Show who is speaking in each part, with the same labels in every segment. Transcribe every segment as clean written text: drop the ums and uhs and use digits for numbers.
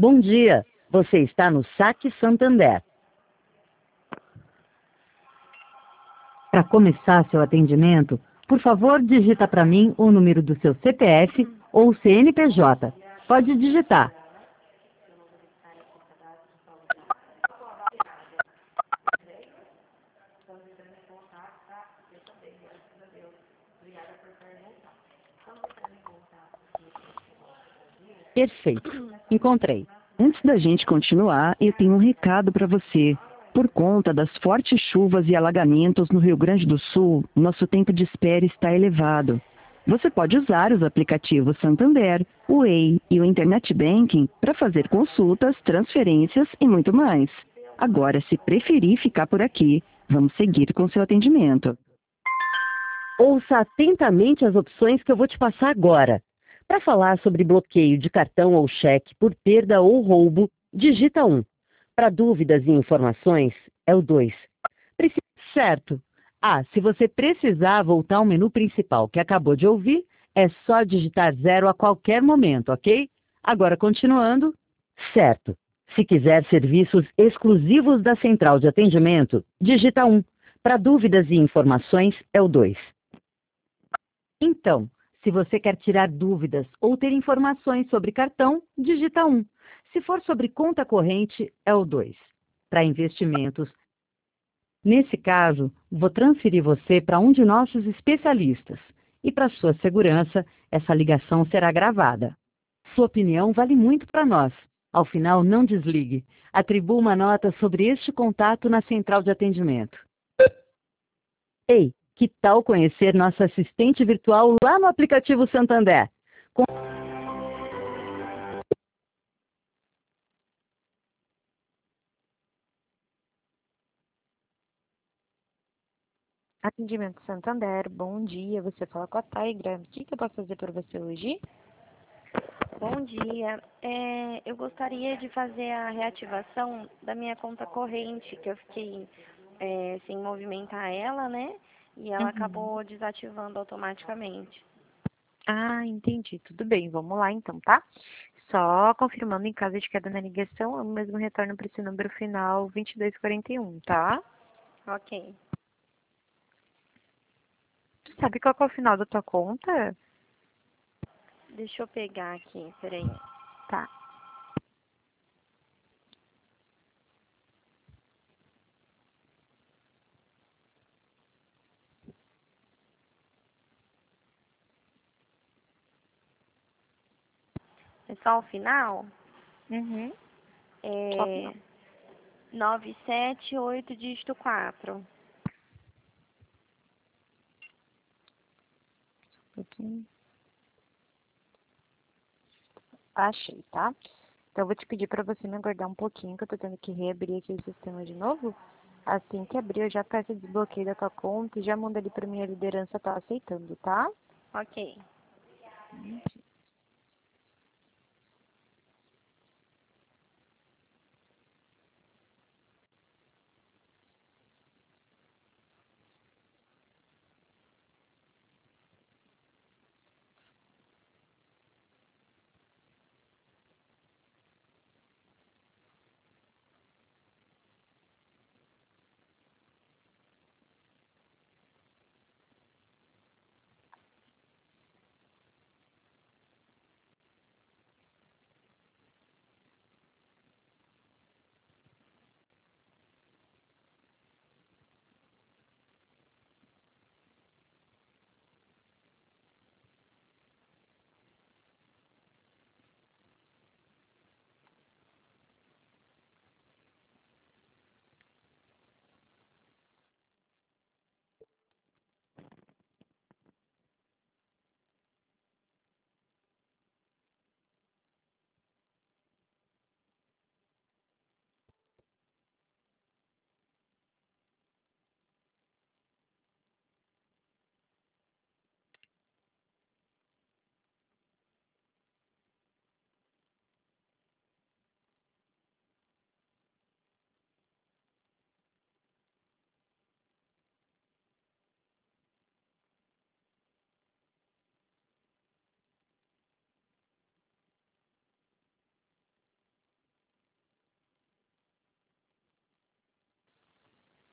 Speaker 1: Bom dia, você está no Saque Santander. Para começar seu atendimento, por favor, digita para mim o número do seu CPF ou CNPJ. Pode digitar. Perfeito, encontrei.
Speaker 2: Antes da gente continuar, eu tenho um recado para você. Por conta das fortes chuvas e alagamentos no Rio Grande do Sul, nosso tempo de espera está elevado. Você pode usar os aplicativos Santander, o Way e o Internet Banking para fazer consultas, transferências e muito mais. Agora, se preferir ficar por aqui, vamos seguir com seu atendimento.
Speaker 1: Ouça atentamente as opções que eu vou te passar agora. Para falar sobre bloqueio de cartão ou cheque por perda ou roubo, digita 1. Para dúvidas e informações, é o 2. Certo. Se você precisar voltar ao menu principal que acabou de ouvir, é só digitar 0 a qualquer momento, ok? Agora, continuando. Certo. Se quiser serviços exclusivos da central de atendimento, digita 1. Para dúvidas e informações, é o 2. Então, se você quer tirar dúvidas ou ter informações sobre cartão, digita 1. Se for sobre conta corrente, é o 2. Para investimentos, nesse caso, vou transferir você para um de nossos especialistas. E para sua segurança, essa ligação será gravada. Sua opinião vale muito para nós. Ao final, não desligue. Atribua uma nota sobre este contato na central de atendimento. Ei, que tal conhecer nossa assistente virtual lá no aplicativo Santander?
Speaker 3: Atendimento Santander, bom dia. Você fala com a Taigra. O que eu posso fazer por você hoje?
Speaker 4: Bom dia. Eu gostaria de fazer a reativação da minha conta corrente, que eu fiquei sem movimentar ela, né? E ela acabou desativando automaticamente.
Speaker 3: Ah, entendi. Tudo bem, vamos lá então, tá? Só confirmando, em caso de queda na ligação, eu mesmo retorno para esse número final 2241, tá?
Speaker 4: Ok.
Speaker 3: Tu sabe qual que é o final da tua conta?
Speaker 4: Deixa eu pegar aqui, peraí.
Speaker 3: Tá.
Speaker 4: É só o final?
Speaker 3: Uhum. Só o
Speaker 4: É
Speaker 3: final.
Speaker 4: 978 dígito 4.
Speaker 3: Aqui. Achei, tá? Então eu vou te pedir para você me aguardar um pouquinho, que eu tô tendo que reabrir aqui o sistema de novo. Assim que abrir, eu já peço o desbloqueio da tua conta e já mando ali pra minha liderança tá aceitando, tá?
Speaker 4: Ok.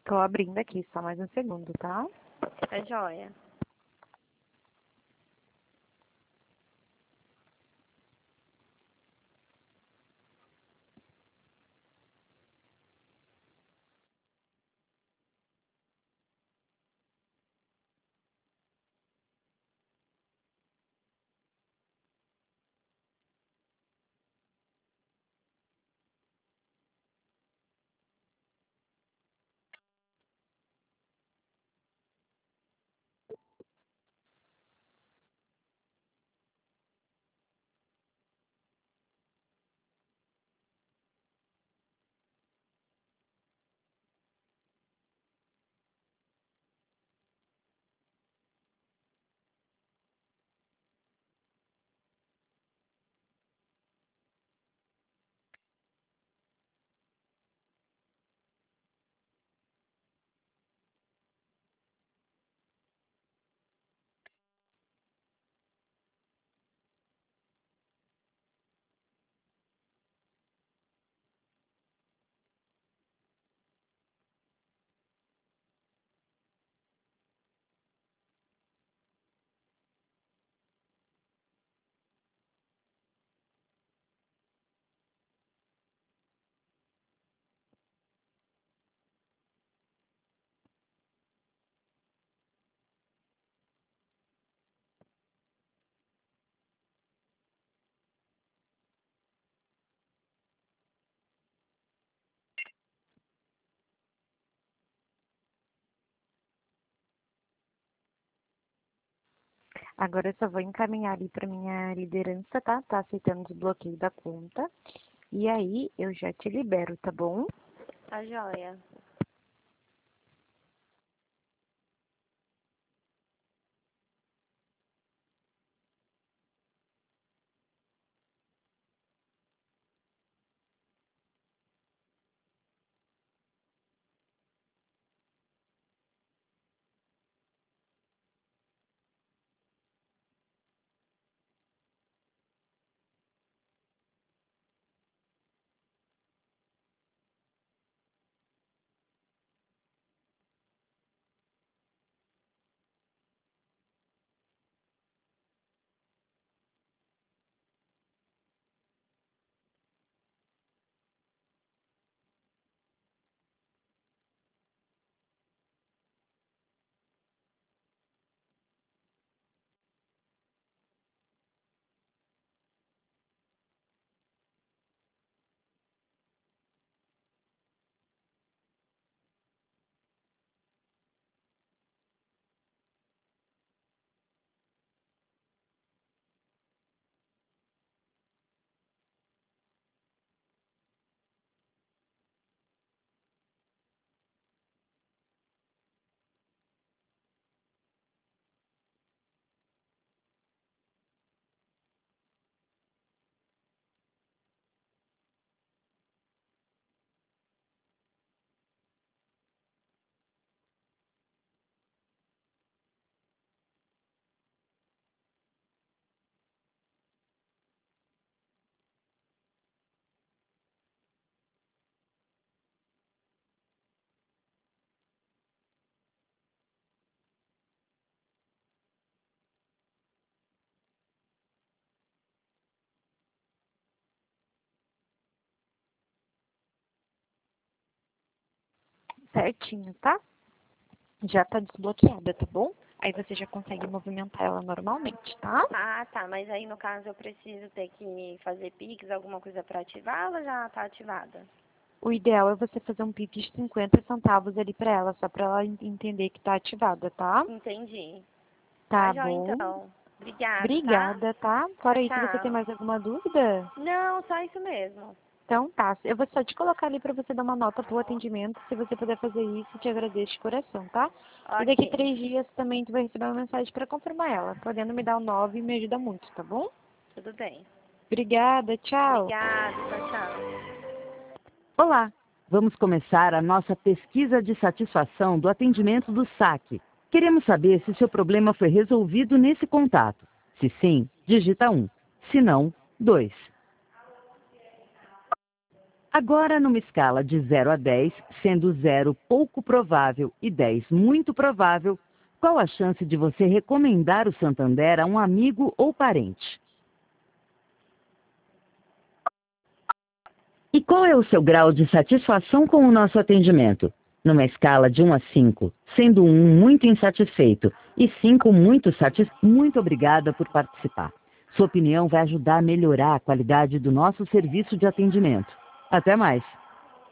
Speaker 3: Tô abrindo aqui, só mais um segundo, tá?
Speaker 4: Tá joia.
Speaker 3: Agora eu só vou encaminhar ali para minha liderança, tá? Tá aceitando o desbloqueio da conta. E aí eu já te libero, tá bom?
Speaker 4: Tá joia.
Speaker 3: Certinho, tá? Já tá desbloqueada, tá bom? Aí você já consegue movimentar ela normalmente, tá?
Speaker 4: Ah, tá. Mas aí, no caso, eu preciso ter que fazer Pix, alguma coisa pra ativar, ou já tá ativada?
Speaker 3: O ideal é você fazer um Pix de 50 centavos ali pra ela, só pra ela entender que tá ativada, tá?
Speaker 4: Entendi. Tá
Speaker 3: Tá
Speaker 4: joia,
Speaker 3: bom.
Speaker 4: então. Obrigada, tá?
Speaker 3: Obrigada, tá?
Speaker 4: Tchau,
Speaker 3: Fora isso, você tem
Speaker 4: tchau.
Speaker 3: mais alguma dúvida?
Speaker 4: Não, só isso mesmo.
Speaker 3: Então tá, eu vou só te colocar ali pra você dar uma nota pro atendimento. Se você puder fazer isso, te agradeço de coração, tá? E daqui
Speaker 4: Ok.
Speaker 3: 3 dias também tu vai receber uma mensagem pra confirmar ela. Podendo me dar o 9, me ajuda muito, tá bom?
Speaker 4: Tudo bem.
Speaker 3: Obrigada, tchau.
Speaker 4: Obrigada, tchau, tchau.
Speaker 1: Olá! Vamos começar a nossa pesquisa de satisfação do atendimento do saque. Queremos saber se seu problema foi resolvido nesse contato. Se sim, digita 1. Se não, 2. Agora, numa escala de 0 a 10, sendo 0 pouco provável e 10 muito provável, qual a chance de você recomendar o Santander a um amigo ou parente? E qual é o seu grau de satisfação com o nosso atendimento? Numa escala de 1 a 5, sendo 1 muito insatisfeito e 5 muito satisfeito. Muito obrigada por participar. Sua opinião vai ajudar a melhorar a qualidade do nosso serviço de atendimento. Até mais!